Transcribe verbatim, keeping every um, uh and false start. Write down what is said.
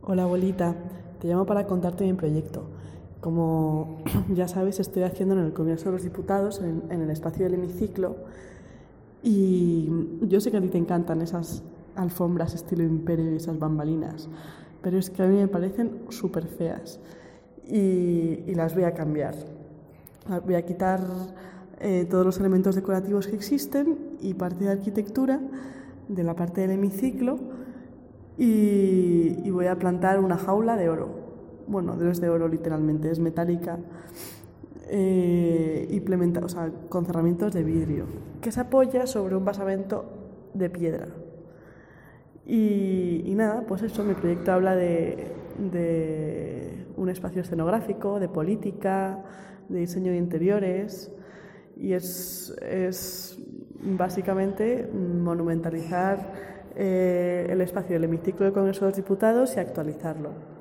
Hola abuelita, te llamo para contarte mi proyecto. Como ya sabes, estoy haciendo en el Congreso de los Diputados, en, en el espacio del hemiciclo, y yo sé que a ti te encantan esas alfombras estilo imperio y esas bambalinas, pero es que a mí me parecen súper feas y, y las voy a cambiar. Voy a quitar eh, todos los elementos decorativos que existen y parte de arquitectura de la parte del hemiciclo y, y voy a plantar una jaula de oro. Bueno, no es de oro literalmente, es metálica, eh, implementa, o sea, con cerramientos de vidrio, que se apoya sobre un basamento de piedra. Y, y nada, pues eso, mi proyecto habla de, de un espacio escenográfico, de política, de diseño de interiores, y es, es básicamente monumentalizar eh, el espacio del hemiciclo del Congreso de los Diputados y actualizarlo.